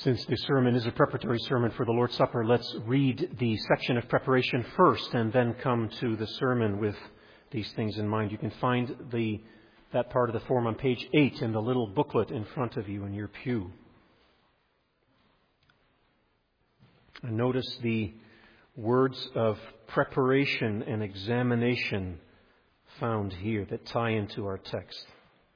Since this sermon is a preparatory sermon for the Lord's Supper, let's read the section of preparation first and then come to the sermon with these things in mind. You can find that part of the form on page 8 in the little booklet in front of you in your pew. And notice the words of preparation and examination found here that tie into our text.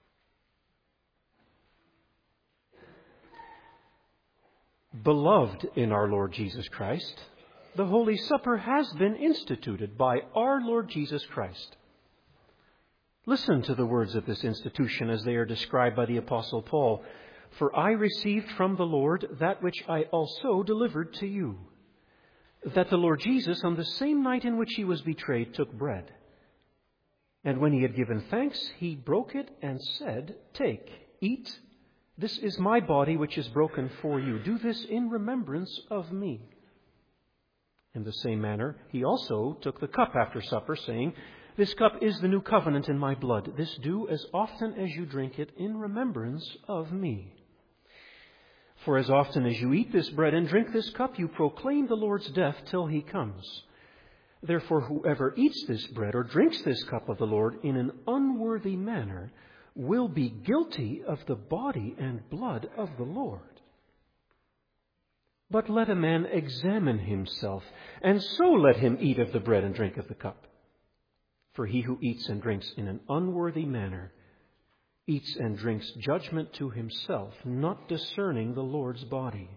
Beloved in our Lord Jesus Christ, the Holy Supper has been instituted by our Lord Jesus Christ. Listen to the words of this institution as they are described by the Apostle Paul. For I received from the Lord that which I also delivered to you, that the Lord Jesus, on the same night in which he was betrayed, took bread. And when he had given thanks, he broke it and said, Take, eat. This is my body which is broken for you. Do this in remembrance of me. In the same manner, he also took the cup after supper, saying, This cup is the new covenant in my blood. This do as often as you drink it in remembrance of me. For as often as you eat this bread and drink this cup, you proclaim the Lord's death till he comes. Therefore, whoever eats this bread or drinks this cup of the Lord in an unworthy manner will be guilty of the body and blood of the Lord. But let a man examine himself, and so let him eat of the bread and drink of the cup. For he who eats and drinks in an unworthy manner eats and drinks judgment to himself, not discerning the Lord's body.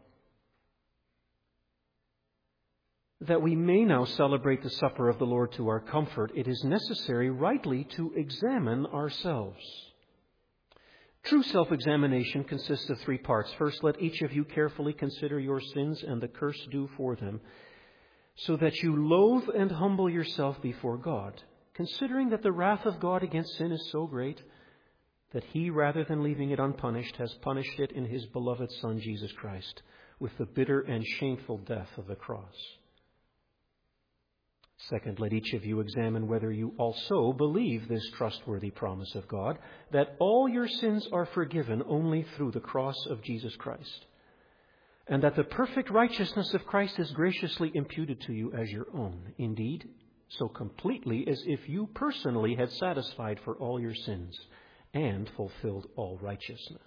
That we may now celebrate the supper of the Lord to our comfort, it is necessary rightly to examine ourselves. True self-examination consists of 3 parts. First, let each of you carefully consider your sins and the curse due for them, so that you loathe and humble yourself before God, considering that the wrath of God against sin is so great that he, rather than leaving it unpunished, has punished it in his beloved Son, Jesus Christ, with the bitter and shameful death of the cross. Second, let each of you examine whether you also believe this trustworthy promise of God, that all your sins are forgiven only through the cross of Jesus Christ, and that the perfect righteousness of Christ is graciously imputed to you as your own, indeed, so completely as if you personally had satisfied for all your sins and fulfilled all righteousness.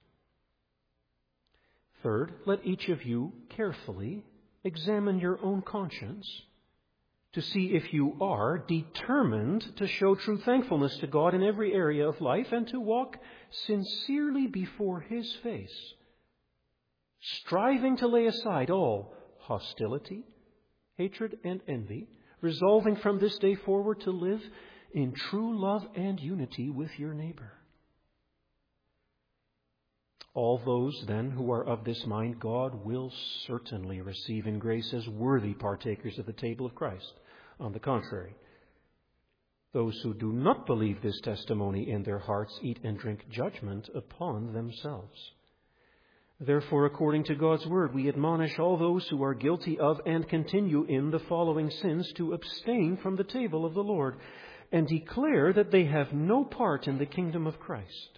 Third, let each of you carefully examine your own conscience to see if you are determined to show true thankfulness to God in every area of life and to walk sincerely before his face, striving to lay aside all hostility, hatred, and envy, resolving from this day forward to live in true love and unity with your neighbor. All those, then, who are of this mind, God will certainly receive in grace as worthy partakers of the table of Christ. On the contrary, those who do not believe this testimony in their hearts eat and drink judgment upon themselves. Therefore, according to God's word, we admonish all those who are guilty of and continue in the following sins to abstain from the table of the Lord and declare that they have no part in the kingdom of Christ.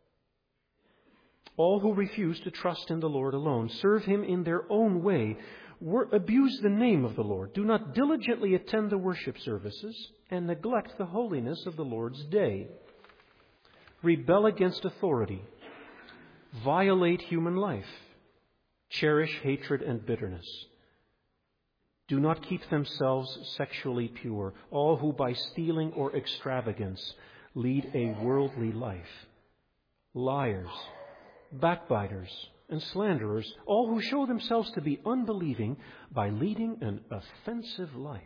All who refuse to trust in the Lord alone, serve him in their own way, abuse the name of the Lord, do not diligently attend the worship services, and neglect the holiness of the Lord's day, rebel against authority, violate human life, cherish hatred and bitterness, do not keep themselves sexually pure, all who by stealing or extravagance lead a worldly life, liars, backbiters, and slanderers, all who show themselves to be unbelieving by leading an offensive life.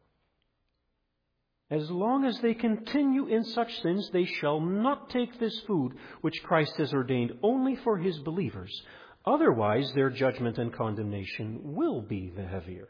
As long as they continue in such sins, they shall not take this food which Christ has ordained only for his believers. Otherwise, their judgment and condemnation will be the heavier.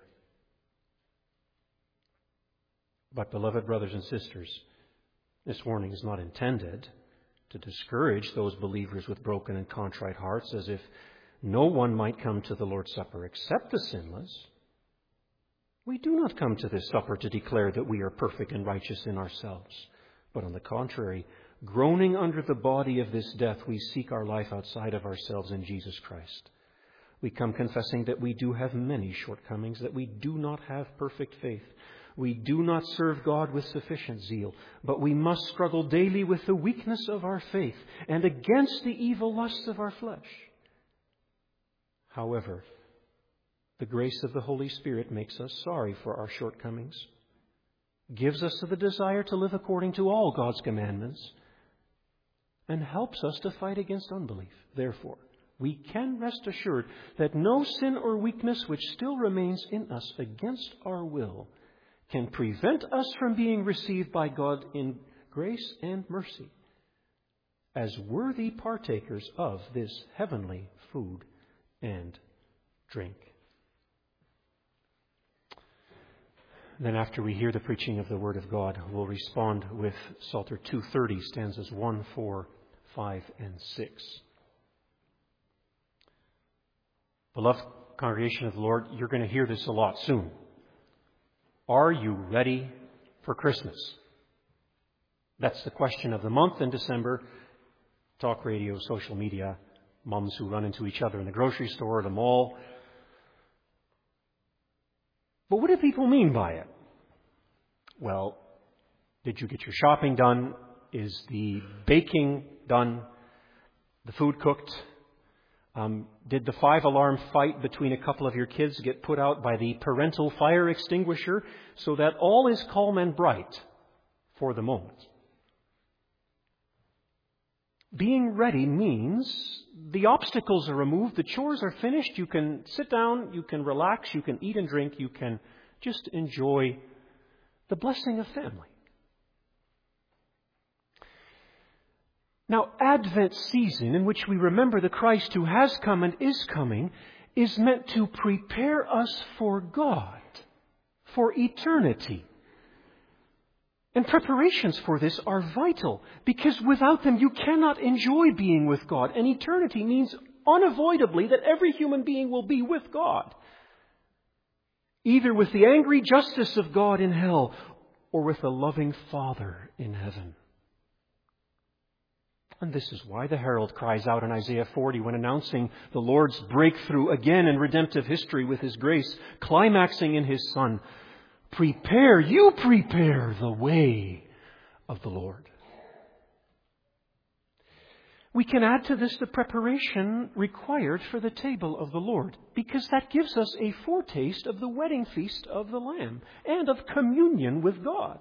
But, beloved brothers and sisters, this warning is not intended to discourage those believers with broken and contrite hearts, as if no one might come to the Lord's Supper except the sinless. We do not come to this supper to declare that we are perfect and righteous in ourselves, but on the contrary, groaning under the body of this death, we seek our life outside of ourselves in Jesus Christ. We come confessing that we do have many shortcomings, that we do not have perfect faith. We do not serve God with sufficient zeal, but we must struggle daily with the weakness of our faith and against the evil lusts of our flesh. However, the grace of the Holy Spirit makes us sorry for our shortcomings, gives us the desire to live according to all God's commandments, and helps us to fight against unbelief. Therefore, we can rest assured that no sin or weakness which still remains in us against our will can prevent us from being received by God in grace and mercy as worthy partakers of this heavenly food and drink. Then after we hear the preaching of the Word of God, we'll respond with Psalter 230, stanzas 1, 4, 5, and 6. Beloved congregation of the Lord, you're going to hear this a lot soon. Are you ready for Christmas? That's the question of the month in December. Talk radio, social media, moms who run into each other in the grocery store, the mall. But what do people mean by it? Well, did you get your shopping done? Is the baking done? The food cooked? Did the 5-alarm fight between a couple of your kids get put out by the parental fire extinguisher so that all is calm and bright for the moment? Being ready means the obstacles are removed, the chores are finished, you can sit down, you can relax, you can eat and drink, you can just enjoy the blessing of family. Now, Advent season, in which we remember the Christ who has come and is coming, is meant to prepare us for God, for eternity. And preparations for this are vital, because without them you cannot enjoy being with God. And eternity means unavoidably that every human being will be with God, either with the angry justice of God in hell or with the loving Father in heaven. And this is why the herald cries out in Isaiah 40 when announcing the Lord's breakthrough again in redemptive history with His grace, climaxing in His Son. Prepare the way of the Lord. We can add to this the preparation required for the table of the Lord, because that gives us a foretaste of the wedding feast of the Lamb and of communion with God.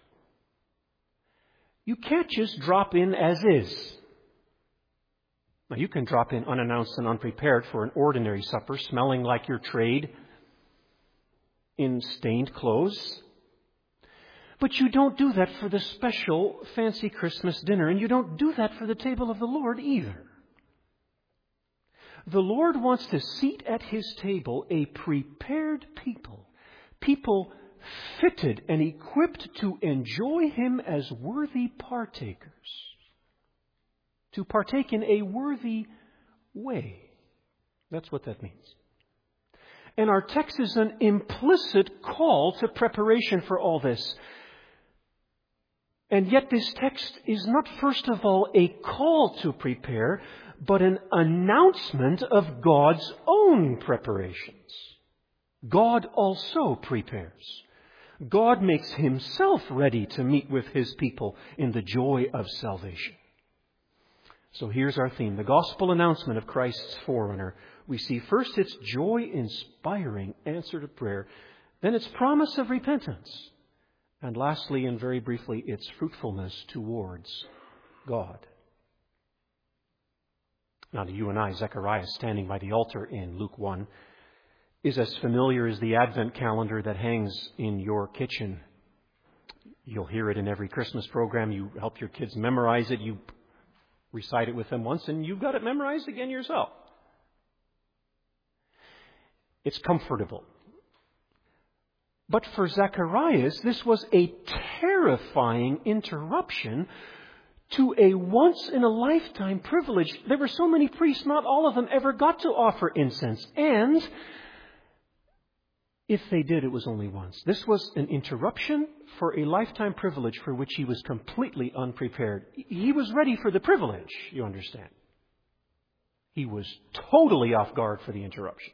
You can't just drop in as is. Now, you can drop in unannounced and unprepared for an ordinary supper, smelling like your trade, in stained clothes. But you don't do that for the special fancy Christmas dinner, and you don't do that for the table of the Lord either. The Lord wants to seat at His table a prepared people, people fitted and equipped to enjoy Him as worthy partakers, to partake in a worthy way. That's what that means. And our text is an implicit call to preparation for all this. And yet this text is not, first of all, a call to prepare, but an announcement of God's own preparations. God also prepares. God makes Himself ready to meet with His people in the joy of salvation. So here's our theme, the gospel announcement of Christ's forerunner. We see first its joy-inspiring answer to prayer, then its promise of repentance, and lastly, and very briefly, its fruitfulness towards God. Now to you and I, Zechariah standing by the altar in Luke 1 is as familiar as the Advent calendar that hangs in your kitchen. You'll hear it in every Christmas program. You help your kids memorize it. You recite it with them once, and you've got it memorized again yourself. It's comfortable. But for Zacharias, this was a terrifying interruption to a once-in-a-lifetime privilege. There were so many priests, not all of them ever got to offer incense. And if they did, it was only once. This was an interruption for a lifetime privilege for which he was completely unprepared. He was ready for the privilege, you understand. He was totally off guard for the interruption.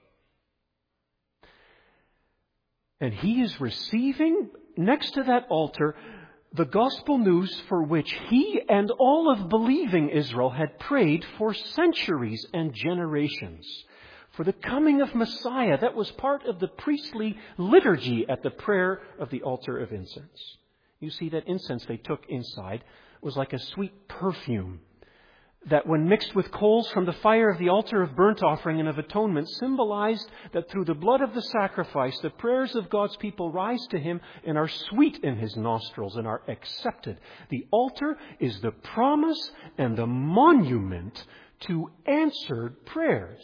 And he is receiving, next to that altar, the gospel news for which he and all of believing Israel had prayed for centuries and generations. For the coming of Messiah, that was part of the priestly liturgy at the prayer of the altar of incense. You see, that incense they took inside was like a sweet perfume that when mixed with coals from the fire of the altar of burnt offering and of atonement symbolized that through the blood of the sacrifice, the prayers of God's people rise to Him and are sweet in His nostrils and are accepted. The altar is the promise and the monument to answered prayers.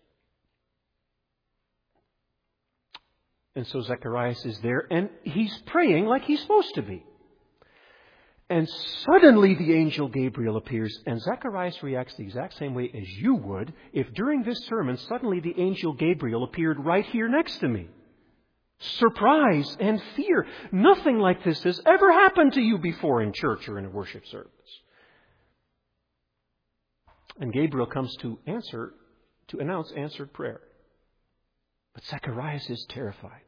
And so Zacharias is there and he's praying like he's supposed to be. And suddenly the angel Gabriel appears, and Zacharias reacts the exact same way as you would if during this sermon suddenly the angel Gabriel appeared right here next to me. Surprise and fear. Nothing like this has ever happened to you before in church or in a worship service. And Gabriel comes to announce answered prayer. But Zacharias is terrified.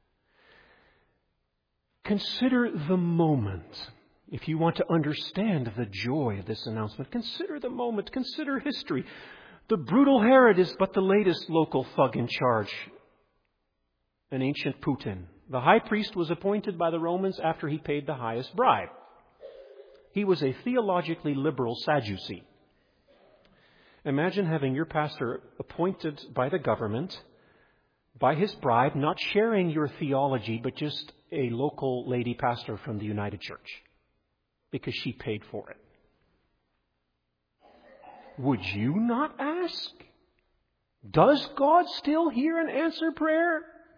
Consider the moment. If you want to understand the joy of this announcement, consider the moment, consider history. The brutal Herod is but the latest local thug in charge, an ancient Putin. The high priest was appointed by the Romans after he paid the highest bribe. He was a theologically liberal Sadducee. Imagine having your pastor appointed by the government, by his bribe, not sharing your theology, but just a local lady pastor from the United Church, because she paid for it. Would you not ask? Does God still hear and answer prayer?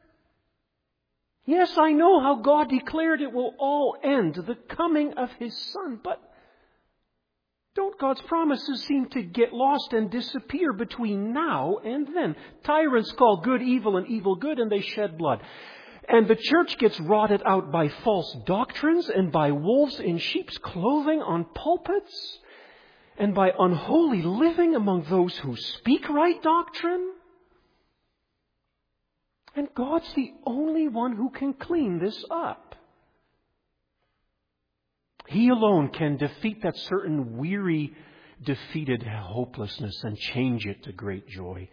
Yes, I know how God declared it will all end, the coming of His Son, but don't God's promises seem to get lost and disappear between now and then? Tyrants call good evil and evil good, and they shed blood. And the church gets rotted out by false doctrines and by wolves in sheep's clothing on pulpits and by unholy living among those who speak right doctrine. And God's the only one who can clean this up. He alone can defeat that certain weary, defeated hopelessness and change it to great joy.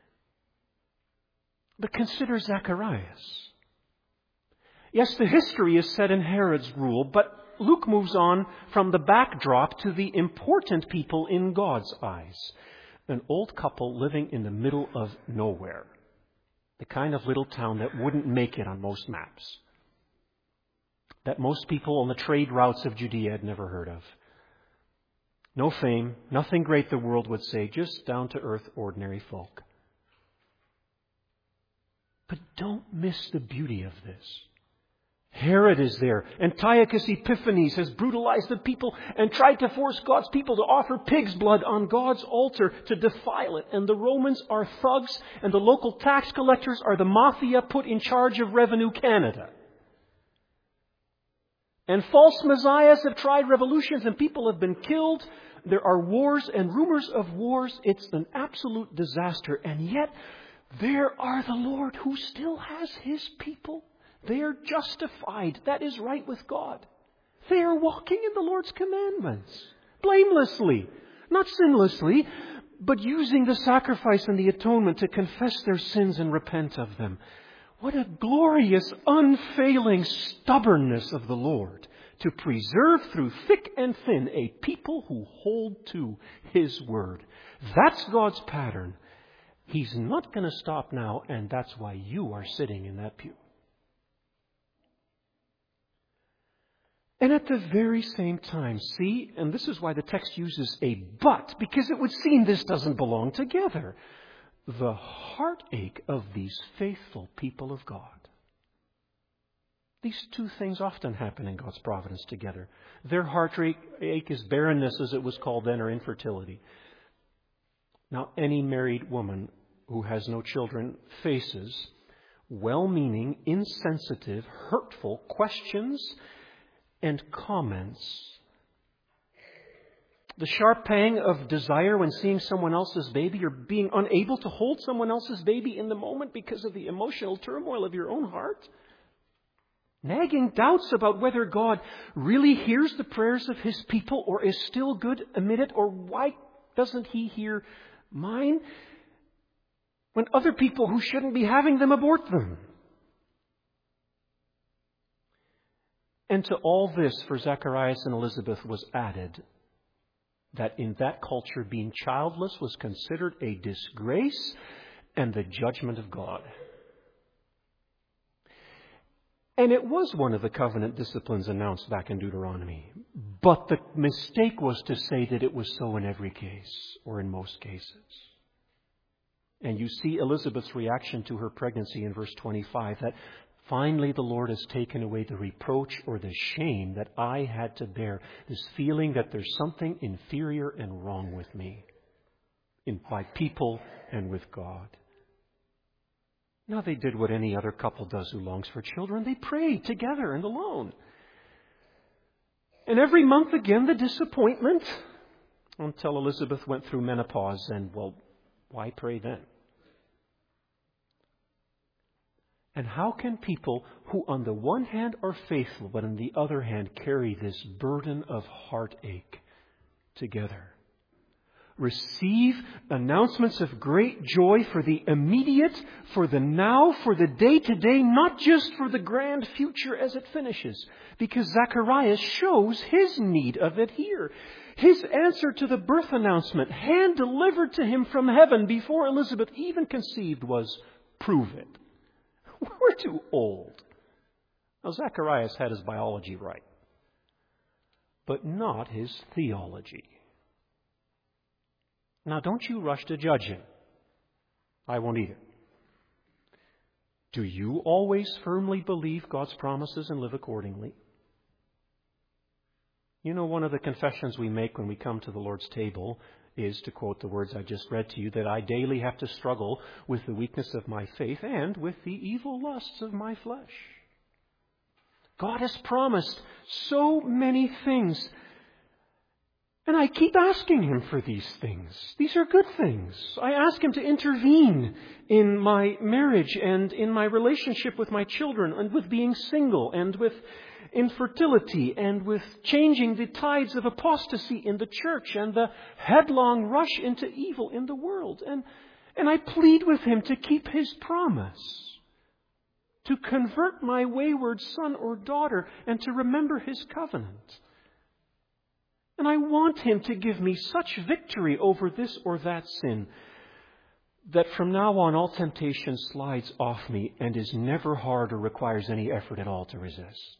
But consider Zacharias. Yes, the history is set in Herod's rule, but Luke moves on from the backdrop to the important people in God's eyes. An old couple living in the middle of nowhere. The kind of little town that wouldn't make it on most maps. That most people on the trade routes of Judea had never heard of. No fame, nothing great the world would say, just down-to-earth ordinary folk. But don't miss the beauty of this. Herod is there. Antiochus Epiphanes has brutalized the people and tried to force God's people to offer pig's blood on God's altar to defile it. And the Romans are thugs, and the local tax collectors are the mafia put in charge of Revenue Canada. And false messiahs have tried revolutions and people have been killed. There are wars and rumors of wars. It's an absolute disaster. And yet, there are the Lord who still has His people. They are justified. That is right with God. They are walking in the Lord's commandments. Blamelessly. Not sinlessly, but using the sacrifice and the atonement to confess their sins and repent of them. What a glorious, unfailing stubbornness of the Lord to preserve through thick and thin a people who hold to His word. That's God's pattern. He's not going to stop now, and that's why you are sitting in that pew. And at the very same time, see, and this is why the text uses a but, because it would seem this doesn't belong together. The heartache of these faithful people of God. These two things often happen in God's providence together. Their heartache is barrenness, as it was called then, or infertility. Now, any married woman who has no children faces well-meaning, insensitive, hurtful questions and comments. The sharp pang of desire when seeing someone else's baby or being unable to hold someone else's baby in the moment because of the emotional turmoil of your own heart. Nagging doubts about whether God really hears the prayers of His people or is still good amid it, or why doesn't He hear mine when other people who shouldn't be having them abort them. And to all this, for Zacharias and Elizabeth was added that in that culture being childless was considered a disgrace and the judgment of God. And it was one of the covenant disciplines announced back in Deuteronomy. But the mistake was to say that it was so in every case, or in most cases. And you see Elizabeth's reaction to her pregnancy in verse 25, that finally the Lord has taken away the reproach or the shame that I had to bear. This feeling that there's something inferior and wrong with me, by people and with God. Now they did what any other couple does who longs for children. They prayed together and alone. And every month again the disappointment, until Elizabeth went through menopause, and well, why pray then? And how can people who on the one hand are faithful, but on the other hand carry this burden of heartache together, receive announcements of great joy for the immediate, for the now, for the day-to-day, not just for the grand future as it finishes? Because Zacharias shows his need of it here. His answer to the birth announcement, hand-delivered to him from heaven before Elizabeth even conceived, was, prove it. We're too old. Now, Zacharias had his biology right, but not his theology. Now, don't you rush to judge him. I won't either. Do you always firmly believe God's promises and live accordingly? You know, one of the confessions we make when we come to the Lord's table is, to quote the words I just read to you, that I daily have to struggle with the weakness of my faith and with the evil lusts of my flesh. God has promised so many things, and I keep asking Him for these things. These are good things. I ask Him to intervene in my marriage and in my relationship with my children and with being single and with infertility and with changing the tides of apostasy in the church and the headlong rush into evil in the world. And I plead with Him to keep His promise, to convert my wayward son or daughter and to remember His covenant. And I want Him to give me such victory over this or that sin that from now on all temptation slides off me and is never hard or requires any effort at all to resist.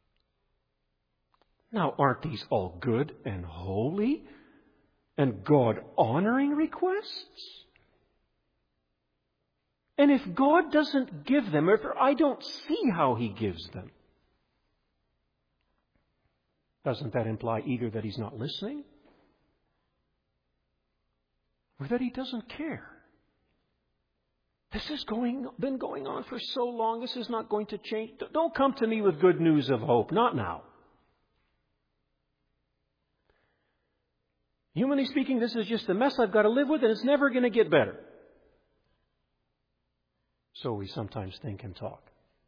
Now, aren't these all good and holy and God-honoring requests? And if God doesn't give them, if I don't see how He gives them, doesn't that imply either that He's not listening or that He doesn't care? This has been going on for so long. This is not going to change. Don't come to me with good news of hope. Not now. Humanly speaking, this is just a mess I've got to live with, and it's never going to get better. So we sometimes think and talk.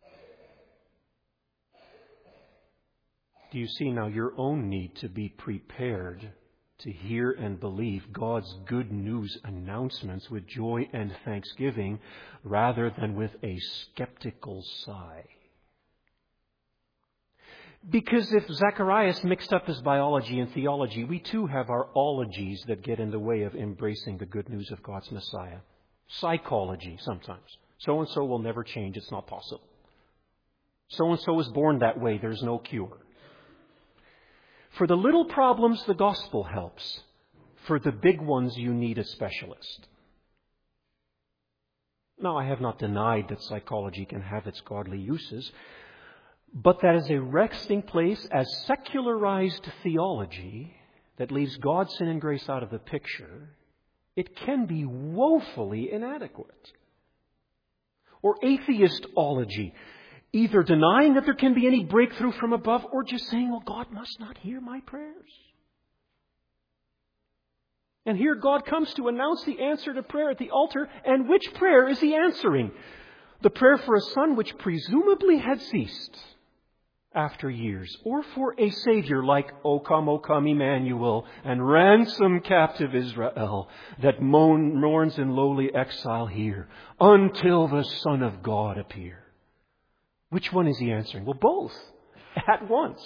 Do you see now your own need to be prepared to hear and believe God's good news announcements with joy and thanksgiving rather than with a skeptical sigh? Because if Zacharias mixed up his biology and theology, we too have our ologies that get in the way of embracing the good news of God's Messiah. Psychology sometimes. So-and-so will never change. It's not possible. So-and-so was born that way. There's no cure. For the little problems, the gospel helps. For the big ones, you need a specialist. Now, I have not denied that psychology can have its godly uses, but that is a resting place as secularized theology that leaves God, sin, and grace out of the picture. It can be woefully inadequate. Or atheistology, either denying that there can be any breakthrough from above or just saying, well, God must not hear my prayers. And here God comes to announce the answer to prayer at the altar. And which prayer is He answering? The prayer for a son which presumably had ceased after years, or for a Savior like, O come, Emmanuel, and ransom captive Israel that mourns in lowly exile here, until the Son of God appear. Which one is He answering? Well, both, at once.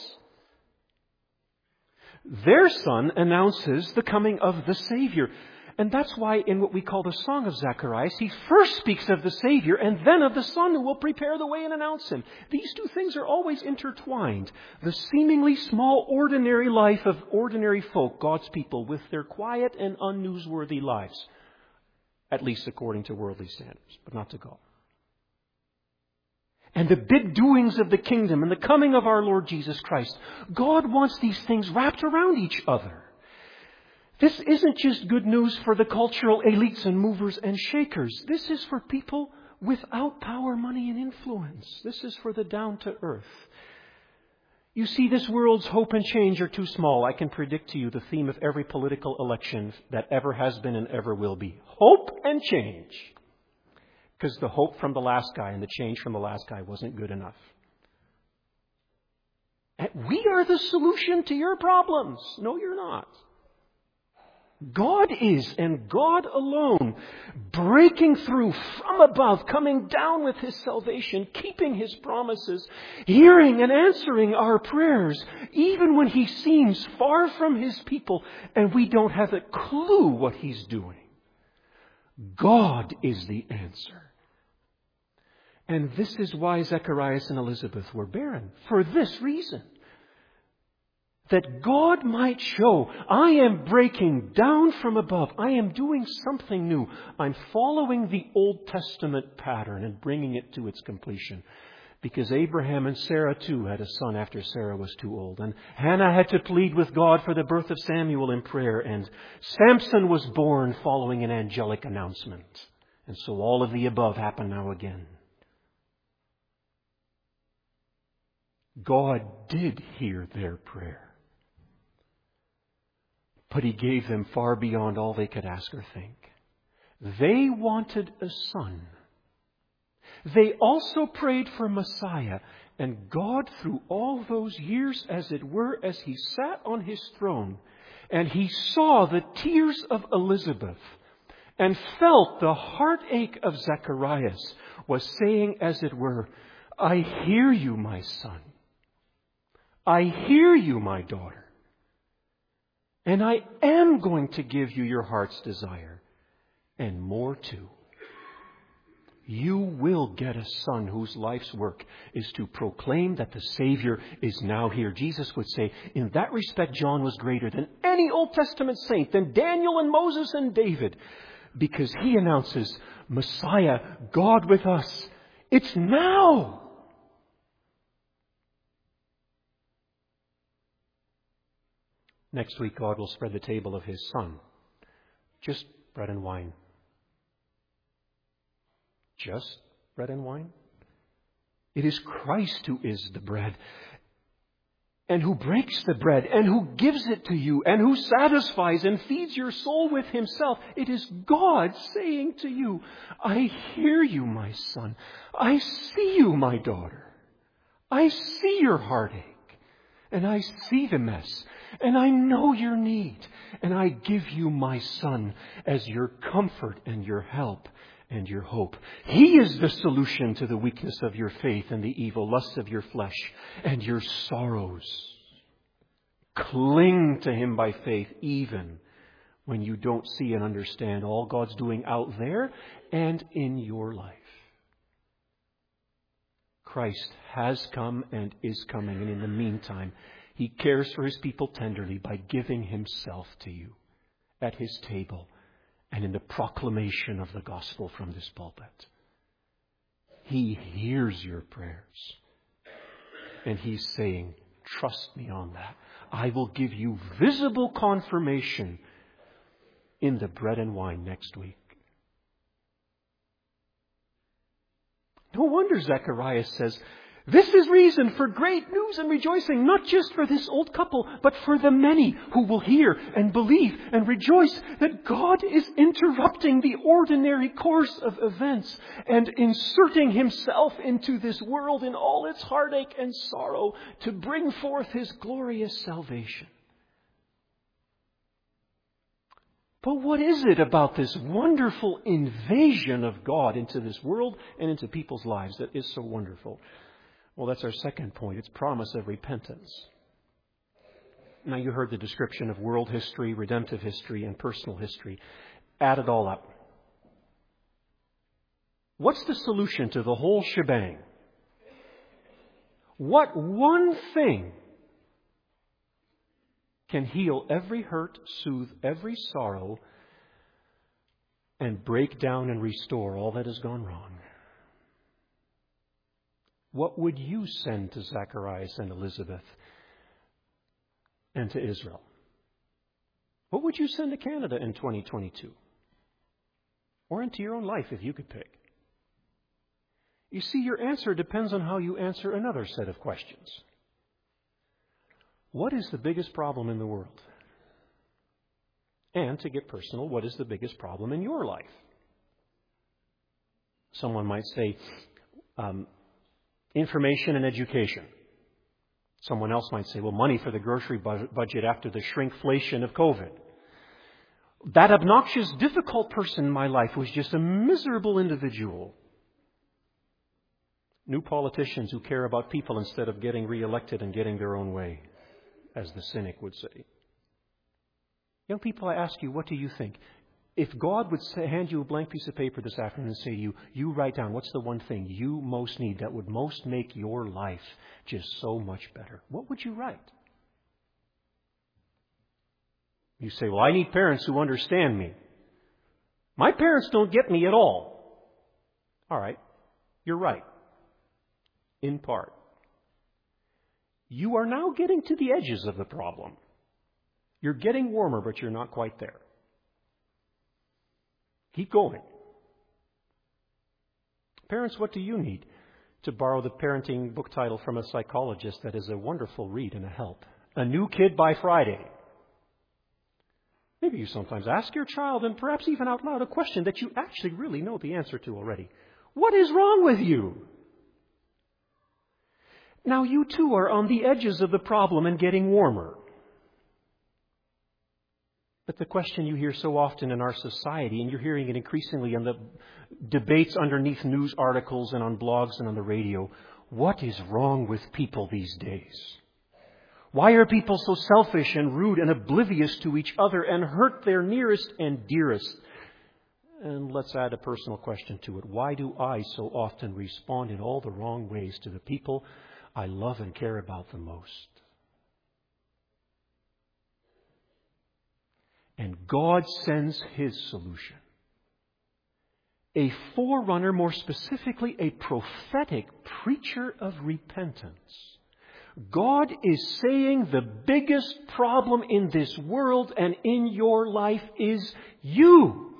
Their son announces the coming of the Savior. And that's why in what we call the Song of Zacharias, he first speaks of the Savior and then of the Son who will prepare the way and announce Him. These two things are always intertwined. The seemingly small, ordinary life of ordinary folk, God's people, with their quiet and unnewsworthy lives. At least according to worldly standards, but not to God. And the big doings of the kingdom and the coming of our Lord Jesus Christ. God wants these things wrapped around each other. This isn't just good news for the cultural elites and movers and shakers. This is for people without power, money, and influence. This is for the down to earth. You see, this world's hope and change are too small. I can predict to you the theme of every political election that ever has been and ever will be. Hope and change. Because the hope from the last guy and the change from the last guy wasn't good enough. And we are the solution to your problems. No, you're not. God is, and God alone, breaking through from above, coming down with His salvation, keeping His promises, hearing and answering our prayers, even when He seems far from His people and we don't have a clue what He's doing. God is the answer. And this is why Zacharias and Elizabeth were barren, for this reason. That God might show, I am breaking down from above. I am doing something new. I'm following the Old Testament pattern and bringing it to its completion. Because Abraham and Sarah too had a son after Sarah was too old. And Hannah had to plead with God for the birth of Samuel in prayer. And Samson was born following an angelic announcement. And so all of the above happen now again. God did hear their prayer. But He gave them far beyond all they could ask or think. They wanted a son. They also prayed for Messiah. And God, through all those years, as it were, as He sat on His throne, and He saw the tears of Elizabeth, and felt the heartache of Zacharias, was saying, as it were, I hear you, my son. I hear you, my daughter. And I am going to give you your heart's desire, and more too. You will get a son whose life's work is to proclaim that the Savior is now here. Jesus would say, in that respect, John was greater than any Old Testament saint, than Daniel and Moses and David, because he announces, Messiah, God with us. It's now. Next week, God will spread the table of His Son. Just bread and wine. Just bread and wine? It is Christ who is the bread, and who breaks the bread, and who gives it to you, and who satisfies and feeds your soul with Himself. It is God saying to you, I hear you, my son. I see you, my daughter. I see your heartache, and I see the mess. And I know your need, and I give you my son as your comfort and your help and your hope. He is the solution to the weakness of your faith and the evil lusts of your flesh and your sorrows. Cling to Him by faith, even when you don't see and understand all God's doing out there and in your life. Christ has come and is coming, and in the meantime, He cares for His people tenderly by giving Himself to you at His table and in the proclamation of the gospel from this pulpit. He hears your prayers. And He's saying, trust me on that. I will give you visible confirmation in the bread and wine next week. No wonder Zacharias says, This is reason for great news and rejoicing, not just for this old couple, but for the many who will hear and believe and rejoice that God is interrupting the ordinary course of events and inserting Himself into this world in all its heartache and sorrow to bring forth His glorious salvation. But what is it about this wonderful invasion of God into this world and into people's lives that is so wonderful? Well, that's our second point. It's promise of repentance. Now, you heard the description of world history, redemptive history, and personal history. Add it all up. What's the solution to the whole shebang? What one thing can heal every hurt, soothe every sorrow, and break down and restore all that has gone wrong? What would you send to Zacharias and Elizabeth and to Israel? What would you send to Canada in 2022? Or into your own life, if you could pick? You see, your answer depends on how you answer another set of questions. What is the biggest problem in the world? And to get personal, what is the biggest problem in your life? Someone might say, information and education. Someone else might say, well, money for the grocery budget after the shrinkflation of COVID. That obnoxious, difficult person in my life was just a miserable individual. New politicians who care about people instead of getting reelected and getting their own way, as the cynic would say. Young people, I ask you, what do you think? If God would hand you a blank piece of paper this afternoon and say to you, you write down what's the one thing you most need that would most make your life just so much better, what would you write? You say, well, I need parents who understand me. My parents don't get me at all. All right, you're right. In part. You are now getting to the edges of the problem. You're getting warmer, but you're not quite there. Keep going. Parents, what do you need? To borrow the parenting book title from a psychologist that is a wonderful read and a help. A New Kid by Friday. Maybe you sometimes ask your child, and perhaps even out loud, a question that you actually really know the answer to already. What is wrong with you? Now you too are on the edges of the problem and getting warmer. But the question you hear so often in our society, and you're hearing it increasingly in the debates underneath news articles and on blogs and on the radio, what is wrong with people these days? Why are people so selfish and rude and oblivious to each other and hurt their nearest and dearest? And let's add a personal question to it. Why do I so often respond in all the wrong ways to the people I love and care about the most? And God sends His solution. A forerunner, more specifically, a prophetic preacher of repentance. God is saying the biggest problem in this world and in your life is you.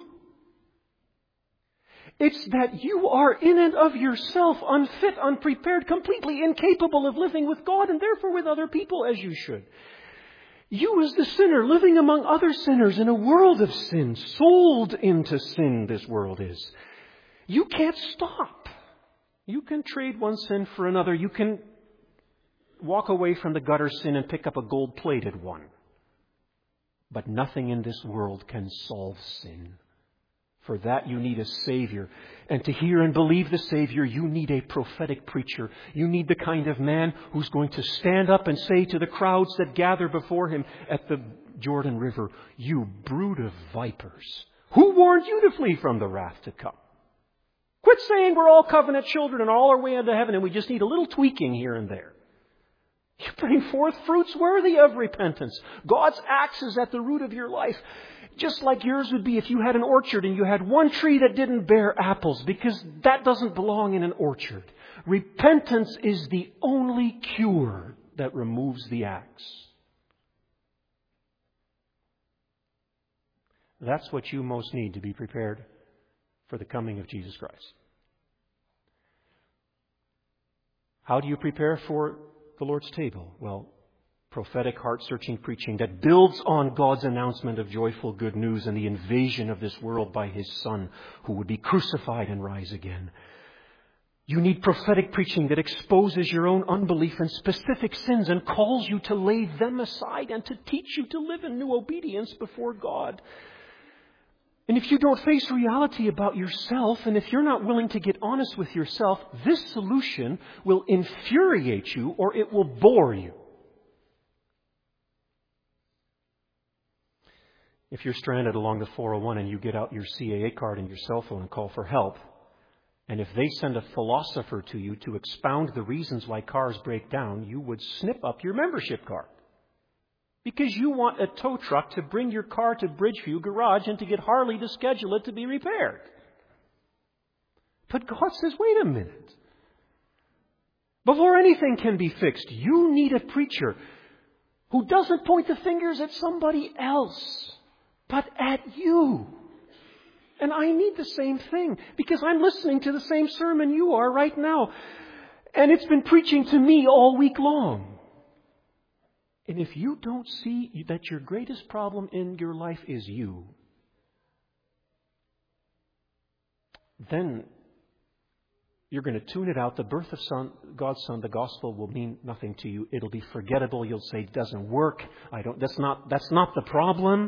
It's that you are in and of yourself unfit, unprepared, completely incapable of living with God and therefore with other people as you should. You as the sinner living among other sinners in a world of sin, sold into sin this world is. You can't stop. You can trade one sin for another. You can walk away from the gutter sin and pick up a gold-plated one. But nothing in this world can solve sin. For that you need a Savior. And to hear and believe the Savior, you need a prophetic preacher. You need the kind of man who's going to stand up and say to the crowds that gather before him at the Jordan River, you brood of vipers, who warned you to flee from the wrath to come? Quit saying we're all covenant children and all our way into heaven and we just need a little tweaking here and there. You bring forth fruits worthy of repentance. God's axe is at the root of your life. Just like yours would be if you had an orchard and you had one tree that didn't bear apples, because that doesn't belong in an orchard. Repentance is the only cure that removes the axe. That's what you most need to be prepared for the coming of Jesus Christ. How do you prepare for the Lord's table? Well, prophetic, heart-searching preaching that builds on God's announcement of joyful good news and the invasion of this world by His Son, who would be crucified and rise again. You need prophetic preaching that exposes your own unbelief and specific sins and calls you to lay them aside and to teach you to live in new obedience before God. And if you don't face reality about yourself, and if you're not willing to get honest with yourself, this solution will infuriate you or it will bore you. If you're stranded along the 401 and you get out your CAA card and your cell phone and call for help, and if they send a philosopher to you to expound the reasons why cars break down, you would snip up your membership card. Because you want a tow truck to bring your car to Bridgeview Garage and to get Harley to schedule it to be repaired. But God says, wait a minute. Before anything can be fixed, you need a preacher who doesn't point the fingers at somebody else, but at you. And I need the same thing because I'm listening to the same sermon you are right now. And it's been preaching to me all week long. And if you don't see that your greatest problem in your life is you, then you're going to tune it out. The birth of God's Son, the gospel, will mean nothing to you. It'll be forgettable. You'll say it doesn't work. That's not the problem.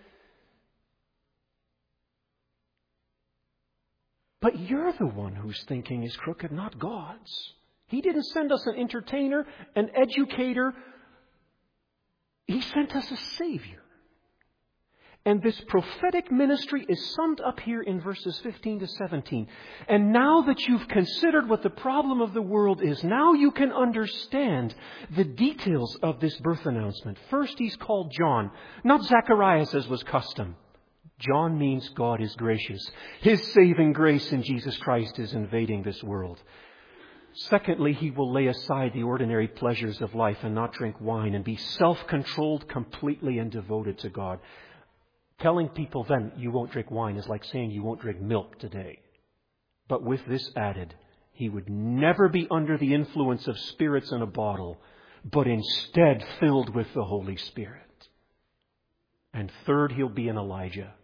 But you're the one whose thinking is crooked, not God's. He didn't send us an entertainer, an educator. He sent us a Savior. And this prophetic ministry is summed up here in verses 15 to 17. And now that you've considered what the problem of the world is, now you can understand the details of this birth announcement. First, he's called John, not Zacharias as was custom. John means God is gracious. His saving grace in Jesus Christ is invading this world. Secondly, he will lay aside the ordinary pleasures of life and not drink wine and be self-controlled completely and devoted to God. Telling people then you won't drink wine is like saying you won't drink milk today. But with this added, he would never be under the influence of spirits in a bottle, but instead filled with the Holy Spirit. And third, he'll be an Elijah.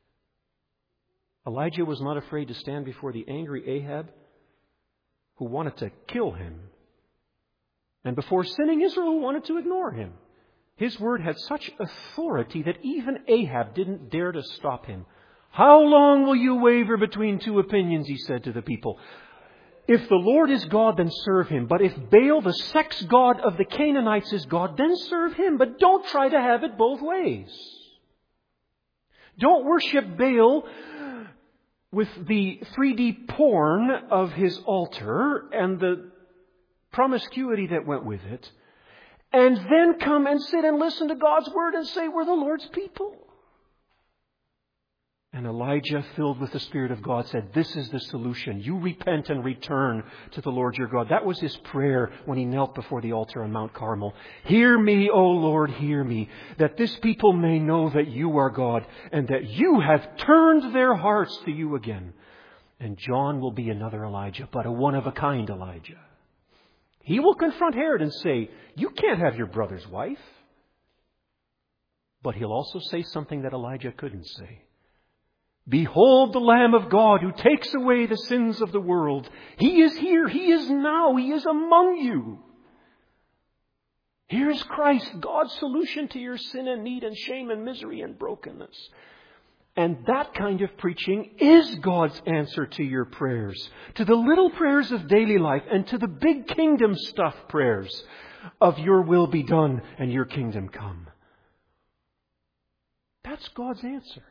Elijah was not afraid to stand before the angry Ahab, who wanted to kill him. And before sinning, Israel wanted to ignore him. His word had such authority that even Ahab didn't dare to stop him. How long will you waver between two opinions, he said to the people. If the Lord is God, then serve Him. But if Baal, the sex god of the Canaanites, is God, then serve him. But don't try to have it both ways. Don't worship Baal with the 3D porn of his altar and the promiscuity that went with it, and then come and sit and listen to God's Word and say, we're the Lord's people. And Elijah, filled with the Spirit of God, said, this is the solution. You repent and return to the Lord your God. That was his prayer when he knelt before the altar on Mount Carmel. Hear me, O Lord, hear me, that this people may know that you are God and that you have turned their hearts to you again. And John will be another Elijah, but a one-of-a-kind Elijah. He will confront Herod and say, you can't have your brother's wife. But he'll also say something that Elijah couldn't say. Behold the Lamb of God who takes away the sins of the world. He is here. He is now. He is among you. Here's Christ, God's solution to your sin and need and shame and misery and brokenness. And that kind of preaching is God's answer to your prayers, to the little prayers of daily life and to the big kingdom stuff prayers of your will be done and your kingdom come. That's God's answer.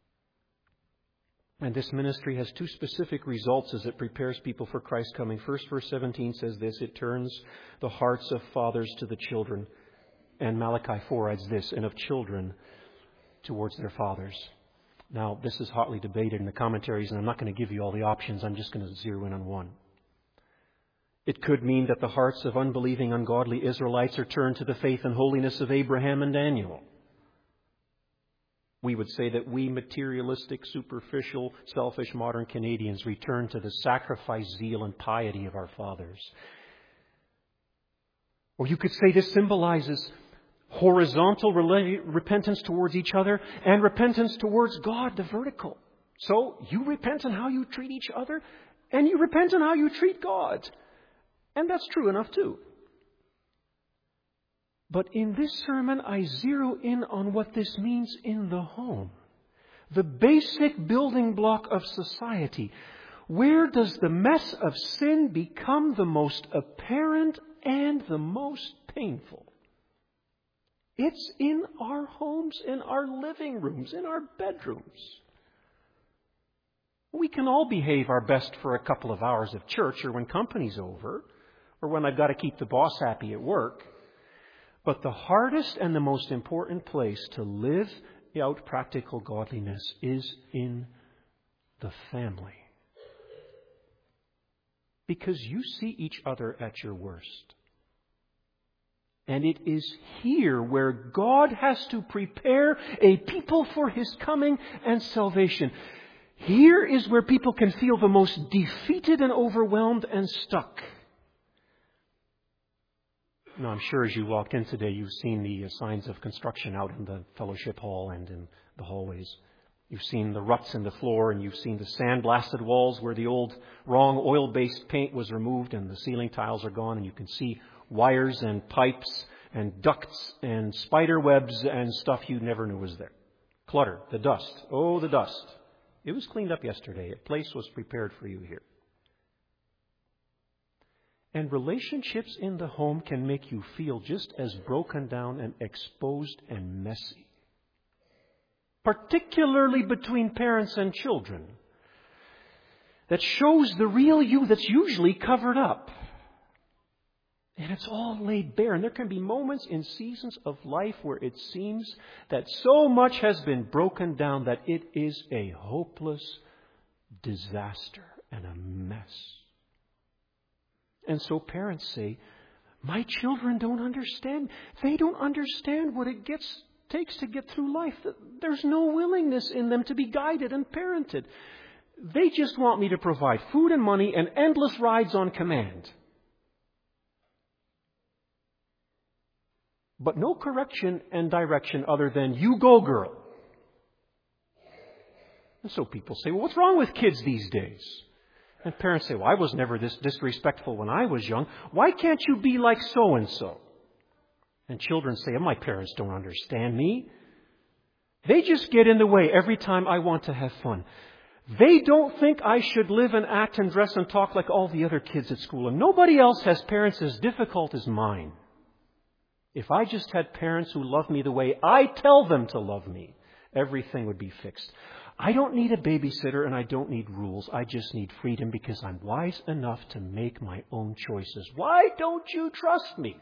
And this ministry has two specific results as it prepares people for Christ's coming. First, verse 17 says this, it turns the hearts of fathers to the children. And Malachi 4 adds this, and of children towards their fathers. Now, this is hotly debated in the commentaries, and I'm not going to give you all the options. I'm just going to zero in on one. It could mean that the hearts of unbelieving, ungodly Israelites are turned to the faith and holiness of Abraham and Daniel. We would say that we materialistic, superficial, selfish modern Canadians return to the sacrifice, zeal, and piety of our fathers. Or you could say this symbolizes horizontal repentance towards each other and repentance towards God, the vertical. So you repent in how you treat each other and you repent in how you treat God. And that's true enough too. But in this sermon, I zero in on what this means in the home. The basic building block of society. Where does the mess of sin become the most apparent and the most painful? It's in our homes, in our living rooms, in our bedrooms. We can all behave our best for a couple of hours of church or when company's over or when I've got to keep the boss happy at work. But the hardest and the most important place to live out practical godliness is in the family. Because you see each other at your worst. And it is here where God has to prepare a people for His coming and salvation. Here is where people can feel the most defeated and overwhelmed and stuck. Now, I'm sure as you walked in today, you've seen the signs of construction out in the fellowship hall and in the hallways. You've seen the ruts in the floor and you've seen the sandblasted walls where the old wrong oil-based paint was removed and the ceiling tiles are gone, and you can see wires and pipes and ducts and spider webs and stuff you never knew was there. Clutter, the dust. Oh, the dust. It was cleaned up yesterday. A place was prepared for you here. And relationships in the home can make you feel just as broken down and exposed and messy. Particularly between parents and children. That shows the real you that's usually covered up. And it's all laid bare. And there can be moments in seasons of life where it seems that so much has been broken down that it is a hopeless disaster and a mess. And so parents say, my children don't understand. They don't understand what it takes to get through life. There's no willingness in them to be guided and parented. They just want me to provide food and money and endless rides on command. But no correction and direction other than, you go, girl. And so people say, well, what's wrong with kids these days? And parents say, well, I was never this disrespectful when I was young. Why can't you be like so-and-so? And children say, my parents don't understand me. They just get in the way every time I want to have fun. They don't think I should live and act and dress and talk like all the other kids at school. And nobody else has parents as difficult as mine. If I just had parents who love me the way I tell them to love me, everything would be fixed. I don't need a babysitter and I don't need rules. I just need freedom because I'm wise enough to make my own choices. Why don't you trust me?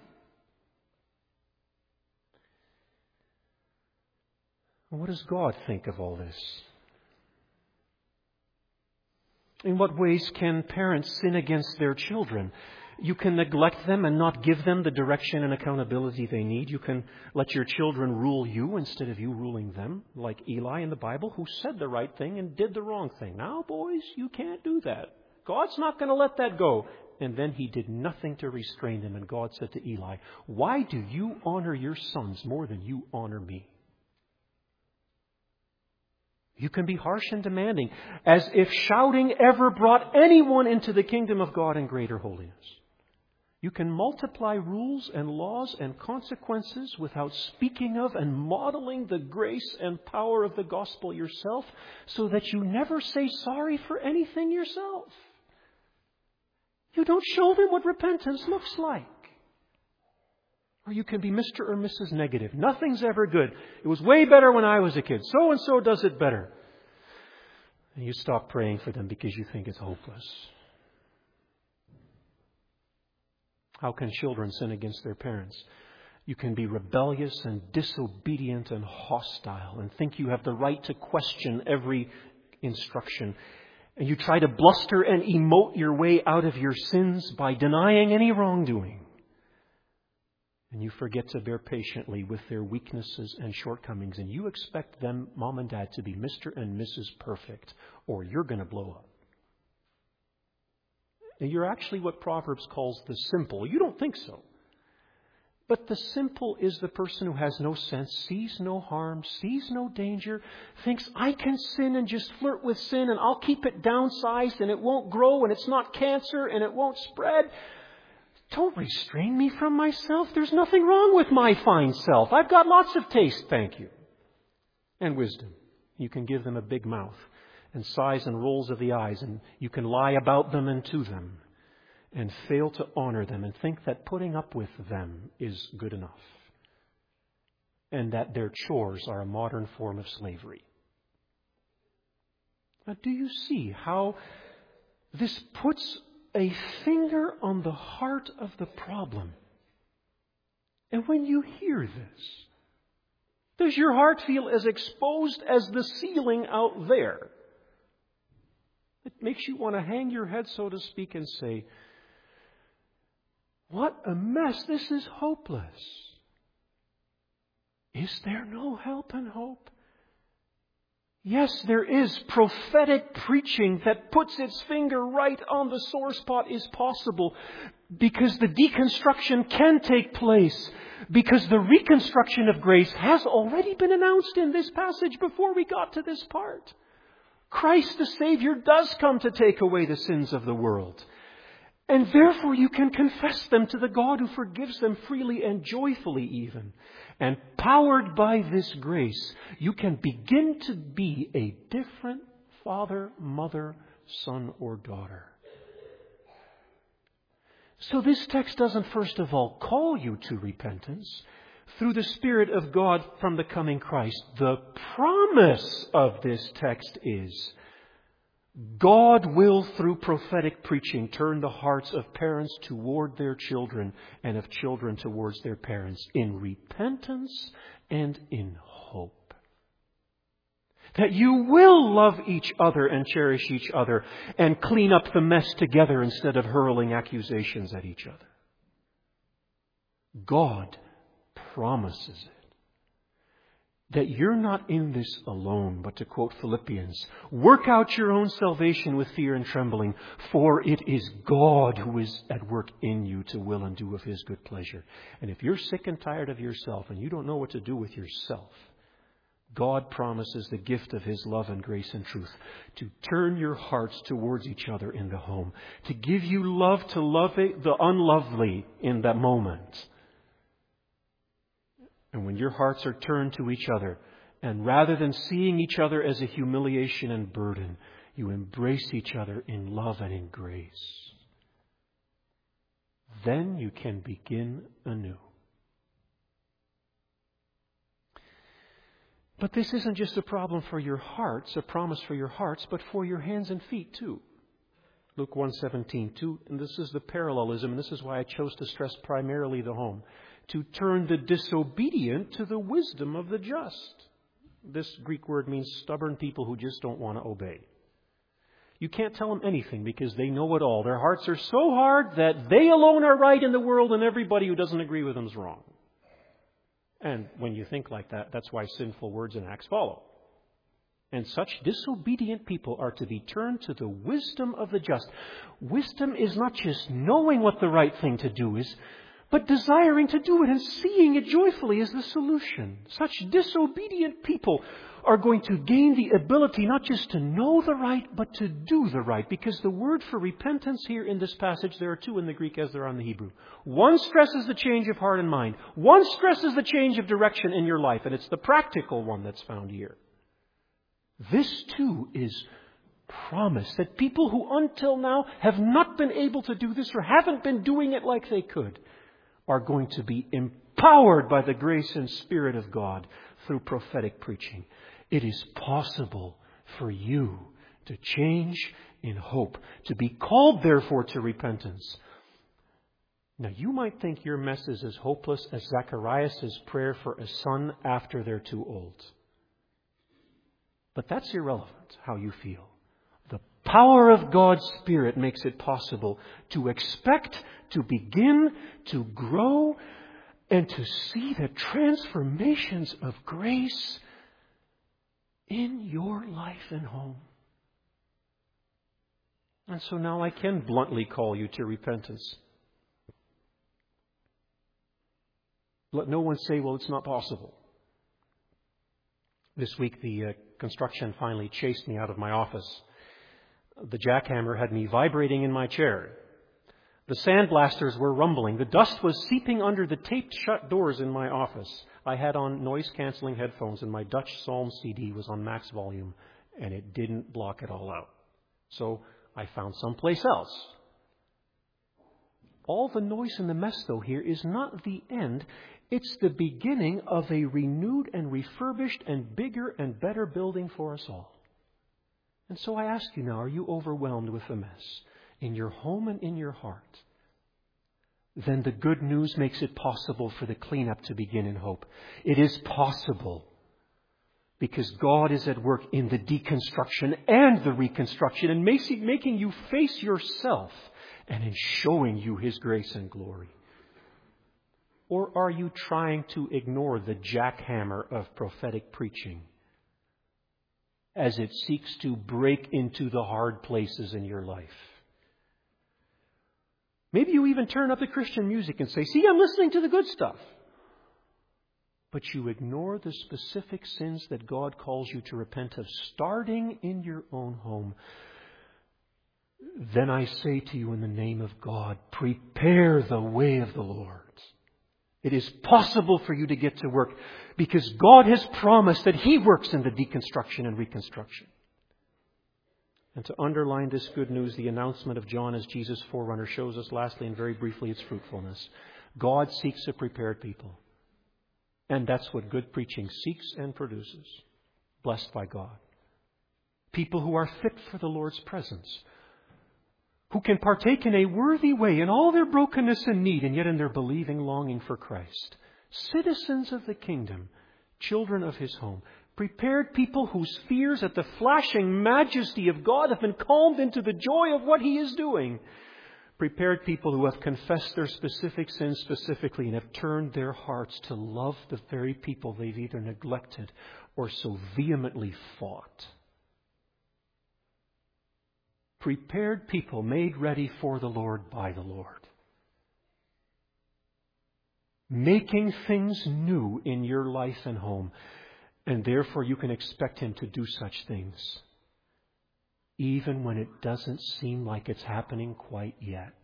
What does God think of all this? In what ways can parents sin against their children? You can neglect them and not give them the direction and accountability they need. You can let your children rule you instead of you ruling them, like Eli in the Bible, who said the right thing and did the wrong thing. Now, boys, you can't do that. God's not going to let that go. And then he did nothing to restrain them. And God said to Eli, why do you honor your sons more than you honor me? You can be harsh and demanding, as if shouting ever brought anyone into the kingdom of God in greater holiness. You can multiply rules and laws and consequences without speaking of and modeling the grace and power of the gospel yourself, so that you never say sorry for anything yourself. You don't show them what repentance looks like. Or you can be Mr. or Mrs. Negative. Nothing's ever good. It was way better when I was a kid. So-and-so does it better. And you stop praying for them because you think it's hopeless. How can children sin against their parents? You can be rebellious and disobedient and hostile and think you have the right to question every instruction. And you try to bluster and emote your way out of your sins by denying any wrongdoing. And you forget to bear patiently with their weaknesses and shortcomings. And you expect them, mom and dad, to be Mr. and Mrs. Perfect, or you're going to blow up. And you're actually what Proverbs calls the simple. You don't think so. But the simple is the person who has no sense, sees no harm, sees no danger, thinks, I can sin and just flirt with sin and I'll keep it downsized and it won't grow and it's not cancer and it won't spread. Don't restrain me from myself. There's nothing wrong with my fine self. I've got lots of taste, thank you. And wisdom. You can give them a big mouth and sighs and rolls of the eyes, and you can lie about them and to them and fail to honor them and think that putting up with them is good enough and that their chores are a modern form of slavery. Now, do you see how this puts a finger on the heart of the problem? And when you hear this, does your heart feel as exposed as the ceiling out there? It makes you want to hang your head, so to speak, and say, what a mess. This is hopeless. Is there no help and hope? Yes, there is. Prophetic preaching that puts its finger right on the sore spot is possible, because the deconstruction can take place, because the reconstruction of grace has already been announced in this passage before we got to this part. Christ the Savior does come to take away the sins of the world. And therefore you can confess them to the God who forgives them freely and joyfully even. And powered by this grace, you can begin to be a different father, mother, son, or daughter. So this text doesn't first of all call you to repentance. Through the Spirit of God from the coming Christ, the promise of this text is God will, through prophetic preaching, turn the hearts of parents toward their children and of children towards their parents in repentance and in hope. That you will love each other and cherish each other and clean up the mess together instead of hurling accusations at each other. God promises it. That you're not in this alone, but to quote Philippians, work out your own salvation with fear and trembling, for it is God who is at work in you to will and do of His good pleasure. And if you're sick and tired of yourself and you don't know what to do with yourself, God promises the gift of His love and grace and truth to turn your hearts towards each other in the home, to give you love to love the unlovely in that moment. And when your hearts are turned to each other, and rather than seeing each other as a humiliation and burden, you embrace each other in love and in grace, then you can begin anew. But this isn't just a problem for your hearts, a promise for your hearts, but for your hands and feet too. Luke 1:17, and this is the parallelism, and this is why I chose to stress primarily the home. To turn the disobedient to the wisdom of the just. This Greek word means stubborn people who just don't want to obey. You can't tell them anything because they know it all. Their hearts are so hard that they alone are right in the world and everybody who doesn't agree with them is wrong. And when you think like that, that's why sinful words and acts follow. And such disobedient people are to be turned to the wisdom of the just. Wisdom is not just knowing what the right thing to do is, but desiring to do it and seeing it joyfully is the solution. Such disobedient people are going to gain the ability not just to know the right, but to do the right. Because the word for repentance here in this passage, there are two in the Greek as there are in the Hebrew. One stresses the change of heart and mind. One stresses the change of direction in your life. And it's the practical one that's found here. This too is promise that people who until now have not been able to do this or haven't been doing it like they could are going to be empowered by the grace and Spirit of God through prophetic preaching. It is possible for you to change in hope, to be called therefore to repentance. Now you might think your mess is as hopeless as Zacharias' prayer for a son after they're too old. But that's irrelevant how you feel. The power of God's Spirit makes it possible to expect, to begin, to grow, and to see the transformations of grace in your life and home. And so now I can bluntly call you to repentance. Let no one say, well, it's not possible. This week, the construction finally chased me out of my office. The jackhammer had me vibrating in my chair. The sandblasters were rumbling. The dust was seeping under the taped shut doors in my office. I had on noise-canceling headphones, and my Dutch Psalm CD was on max volume, and it didn't block it all out. So I found someplace else. All the noise and the mess, though, here is not the end. It's the beginning of a renewed and refurbished and bigger and better building for us all. And so I ask you now, are you overwhelmed with the mess in your home and in your heart? Then the good news makes it possible for the cleanup to begin in hope. It is possible because God is at work in the deconstruction and the reconstruction and making you face yourself and in showing you His grace and glory. Or are you trying to ignore the jackhammer of prophetic preaching as it seeks to break into the hard places in your life? Maybe you even turn up the Christian music and say, see, I'm listening to the good stuff. But you ignore the specific sins that God calls you to repent of, starting in your own home. Then I say to you in the name of God, prepare the way of the Lord. It is possible for you to get to work because God has promised that He works in the deconstruction and reconstruction. And to underline this good news, the announcement of John as Jesus' forerunner shows us lastly and very briefly its fruitfulness. God seeks a prepared people. And that's what good preaching seeks and produces. Blessed by God. People who are fit for the Lord's presence. Who can partake in a worthy way in all their brokenness and need, and yet in their believing longing for Christ. Citizens of the kingdom, children of His home. Prepared people whose fears at the flashing majesty of God have been calmed into the joy of what He is doing. Prepared people who have confessed their specific sins specifically and have turned their hearts to love the very people they've either neglected or so vehemently fought. Prepared people made ready for the Lord by the Lord. Making things new in your life and home. And therefore you can expect Him to do such things. Even when it doesn't seem like it's happening quite yet.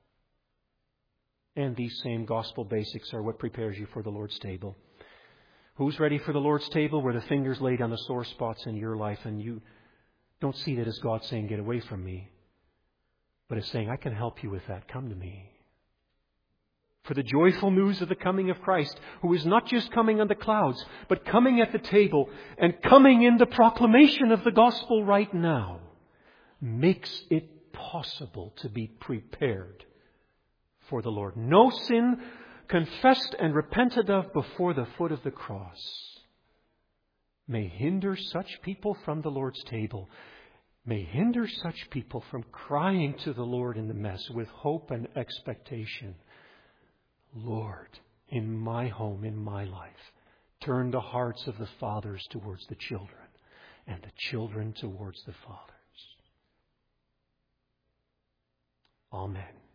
And these same gospel basics are what prepares you for the Lord's table. Who's ready for the Lord's table? Where the finger's laid on the sore spots in your life and you don't see that as God saying, get away from me. But it's saying, I can help you with that. Come to me. For the joyful news of the coming of Christ, who is not just coming on the clouds, but coming at the table and coming in the proclamation of the gospel right now, makes it possible to be prepared for the Lord. No sin confessed and repented of before the foot of the cross may hinder such people from the Lord's table, may hinder such people from crying to the Lord in the mess with hope and expectation. Lord, in my home, in my life, turn the hearts of the fathers towards the children and the children towards the fathers. Amen.